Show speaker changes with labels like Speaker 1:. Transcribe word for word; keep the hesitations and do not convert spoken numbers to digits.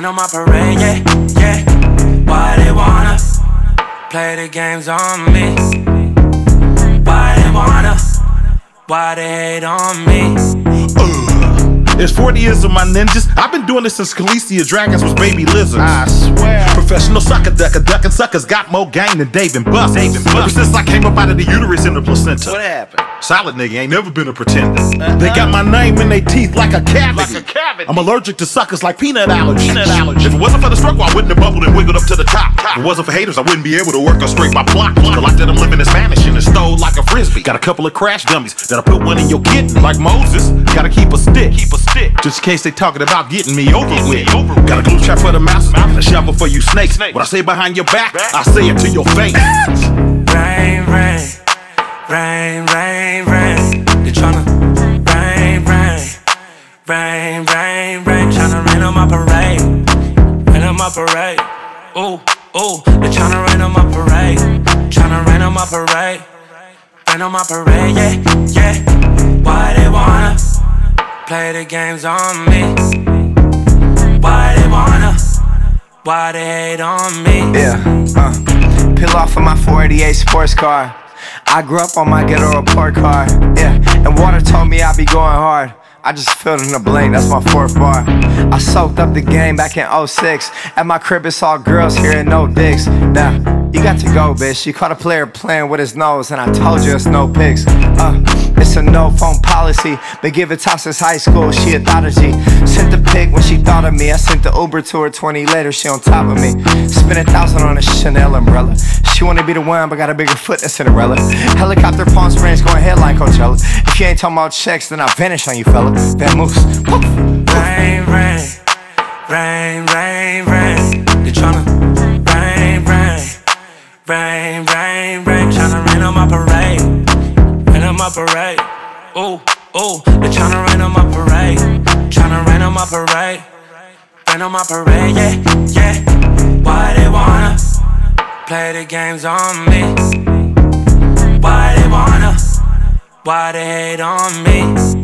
Speaker 1: on my parade, yeah, yeah. Why they wanna play the games on me? Why they wanna, why they hate on me?
Speaker 2: Uh. There's forty years of my ninjas. I've been doing this since Khaleesi Dragons was baby lizards.
Speaker 3: I swear.
Speaker 2: Professional sucker ducker, ducking suckers got more game than Dave and Buster's. Dave and Buster's. Ever since I came up out of the uterus in the placenta.
Speaker 3: What happened?
Speaker 2: Solid nigga, ain't never been a pretender.
Speaker 3: Uh-huh.
Speaker 2: They got my name in their teeth like a cavity.
Speaker 3: Like a cavity.
Speaker 2: I'm allergic to suckers like peanut allergy.
Speaker 3: Peanut allergy.
Speaker 2: If it wasn't for the struggle, I wouldn't have bubbled and wiggled up to the top. If it wasn't for haters, I wouldn't be able to work or straight my block. The life that I'm living is Spanish and it's stole like a frisbee. Got a couple of crash dummies that'll put one in your kidney. Like Moses, gotta keep a stick. Keep a stick. Just in case they talking about getting me over with. Got a glue trap for the mouse and a shovel for you snakes. What I say behind your back, I say it to your face.
Speaker 1: Rain, rain, rain, rain, rain. They tryna rain, rain, rain, rain, rain. Tryna rain on my parade, rain on my parade. Ooh, ooh. They tryna rain on my parade, tryna rain on my parade, rain on my parade. Yeah, yeah. Why they wanna play the games on me? Why they wanna, why they hate on me?
Speaker 4: Yeah, uh, peel off of my four eighty-eight sports car. I grew up on my ghetto report card. Yeah, and water told me I'd be going hard. I just filled in the blank, that's my fourth bar. I soaked up the game back in oh six. At my crib it's all girls here and no dicks. Now, you got to go, bitch. You caught a player playing with his nose, and I told you it's no pics. Uh, it's a no phone policy. Been giving top since high school, she a thought of G. Sent the pic when she thought of me. I sent the Uber to her twenty later, she on top of me. Spent a thousand on a Chanel umbrella. She wanna be the one, but got a bigger foot than Cinderella. Helicopter Palm Springs going head like Coachella. If you ain't talking about checks, then I vanish on you, fella. Van Moose.
Speaker 1: Rain, rain, rain, rain, rain. They tryna rain, rain, rain, rain, rain. Tryna rain on my parade, rain on my parade. Ooh, ooh. They tryna rain on my parade, tryna rain on my parade, rain on my parade. Yeah, yeah. Why they wanna play the games on me? Why they wanna, why they hate on me?